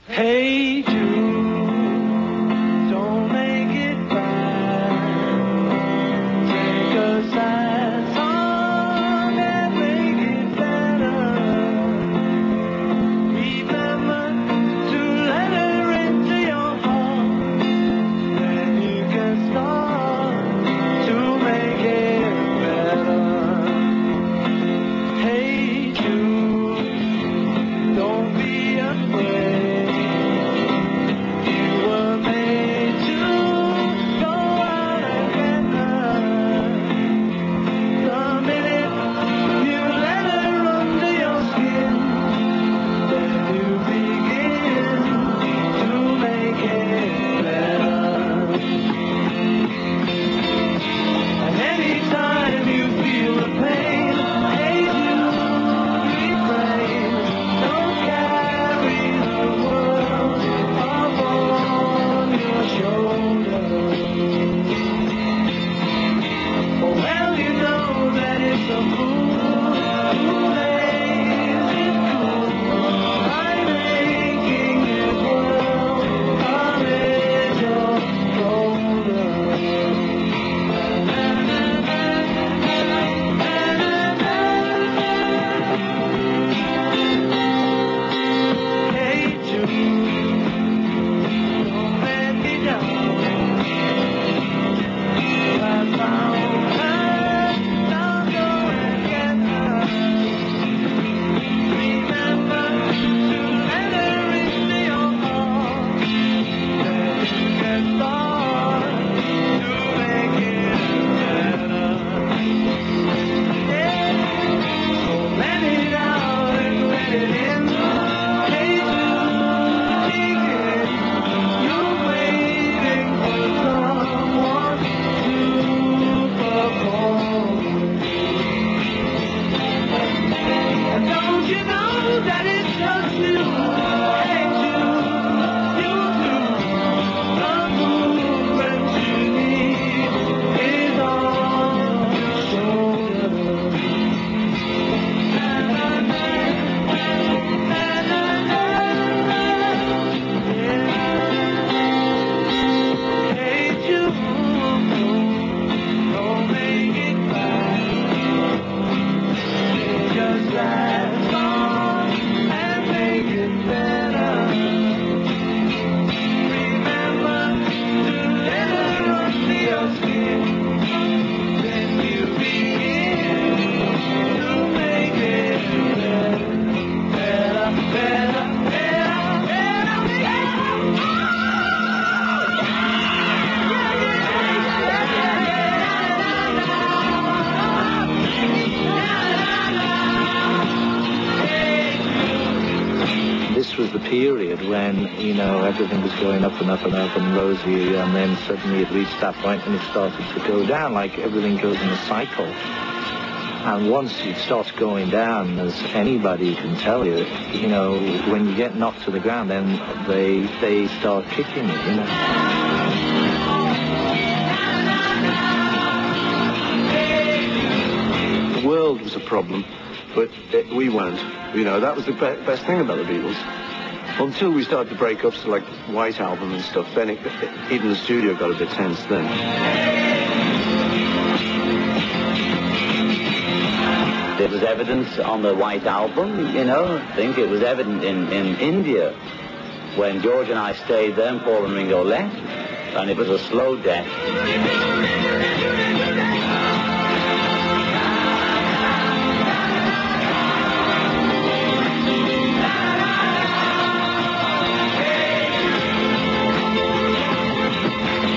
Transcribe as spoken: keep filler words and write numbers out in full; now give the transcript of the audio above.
Hey Jude, don't make it bad. Take a sad song and make it better. Remember to let her into your heart. Then you can start to make it better. Hey Jude, don't be afraid. This was the period when, you know, everything was going up and up and up and rosy, and then suddenly it reached that point and it started to go down, like everything goes in a cycle. And once it starts going down, as anybody can tell you, you know, when you get knocked to the ground, then they they start kicking you, you know. The world was a problem, but it, we weren't. You know, that was the be- best thing about the Beatles. Until we started to break up, so like White Album and stuff, then it, it, even the studio got a bit tense then. There was evidence on the White Album, you know. I think it was evident in, in India when George and I stayed there and Paul and Ringo left, and it was a slow death.